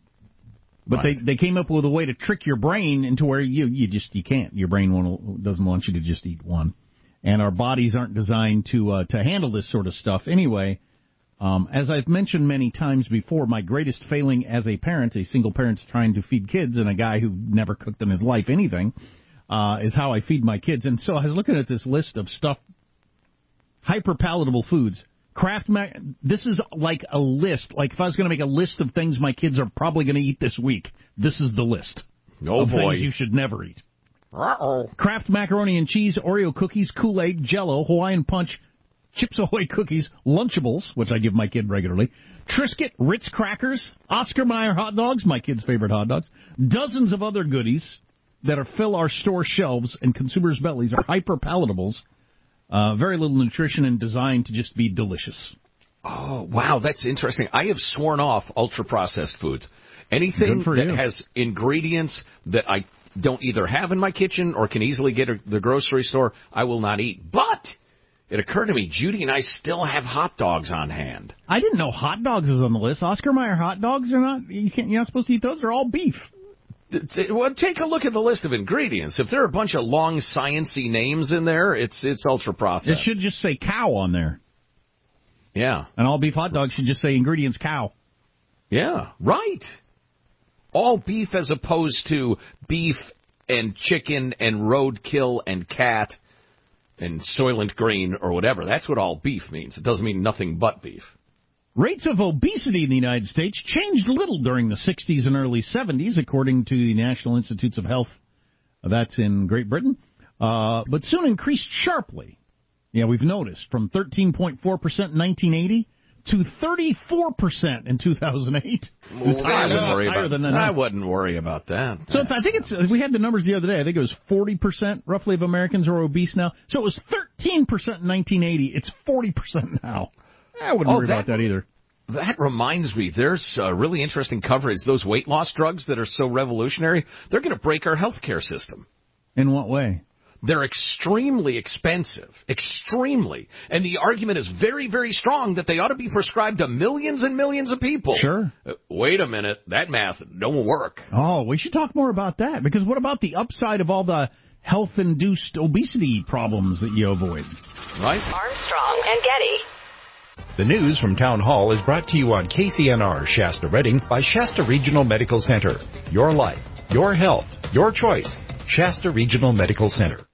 But right. they they came up with a way to trick your brain into where you, you just, you can't. Your brain won't, doesn't want you to just eat one. And our bodies aren't designed to uh, to handle this sort of stuff anyway. Um, as I've mentioned many times before, my greatest failing as a parent, a single parent trying to feed kids and a guy who never cooked in his life anything, uh, is how I feed my kids. And so I was looking at this list of stuff, hyper-palatable foods. Kraft Mac, this is like a list. Like if I was going to make a list of things my kids are probably going to eat this week, this is the list oh of boy. things you should never eat. Uh-oh. Kraft macaroni and cheese, Oreo cookies, Kool-Aid, Jell-O, Hawaiian Punch, Chips Ahoy cookies, Lunchables, which I give my kid regularly, Triscuit, Ritz crackers, Oscar Mayer hot dogs, my kid's favorite hot dogs, dozens of other goodies that are fill our store shelves and consumers' bellies are hyper-palatables. Uh, very little nutrition and designed to just be delicious. Oh, wow, that's interesting. I have sworn off ultra-processed foods. Anything that you. has ingredients that I don't either have in my kitchen or can easily get at the grocery store, I will not eat. But it occurred to me, Judy and I still have hot dogs on hand. I didn't know hot dogs was on the list. Oscar Mayer hot dogs are not, you can't, you're not supposed to eat those. They're all beef. Well, take a look at the list of ingredients. If there are a bunch of long, sciencey names in there, it's it's ultra-processed. It should just say cow on there. Yeah. And all beef hot dogs should just say ingredients cow. Yeah, right. All beef as opposed to beef and chicken and roadkill and cat and Soylent Green or whatever. That's what all beef means. It doesn't mean nothing but beef. Rates of obesity in the United States changed little during the sixties and early seventies, according to the National Institutes of Health. That's in Great Britain. Uh, but soon increased sharply. Yeah, we've noticed, from thirteen point four percent in nineteen eighty to thirty-four percent in two thousand eight. Well, It's higher, I wouldn't worry higher about than that. I wouldn't worry about that. So it's, I think it's we had the numbers the other day. I think it was forty percent roughly of Americans are obese now. So it was thirteen percent in nineteen eighty. It's forty percent now. I wouldn't Oh, worry that- about that either. That reminds me, there's uh, really interesting coverage. Those weight loss drugs that are so revolutionary, they're going to break our healthcare system. In what way? They're extremely expensive, extremely. And the argument is very, very strong that they ought to be prescribed to millions and millions of people. Sure. Uh, wait a minute, that math don't work. Oh, we should talk more about that, because what about the upside of all the health-induced obesity problems that you avoid? Right? Armstrong and Getty. The news from Town Hall is brought to you on K C N R Shasta Redding by Shasta Regional Medical Center. Your life, your health, your choice. Shasta Regional Medical Center.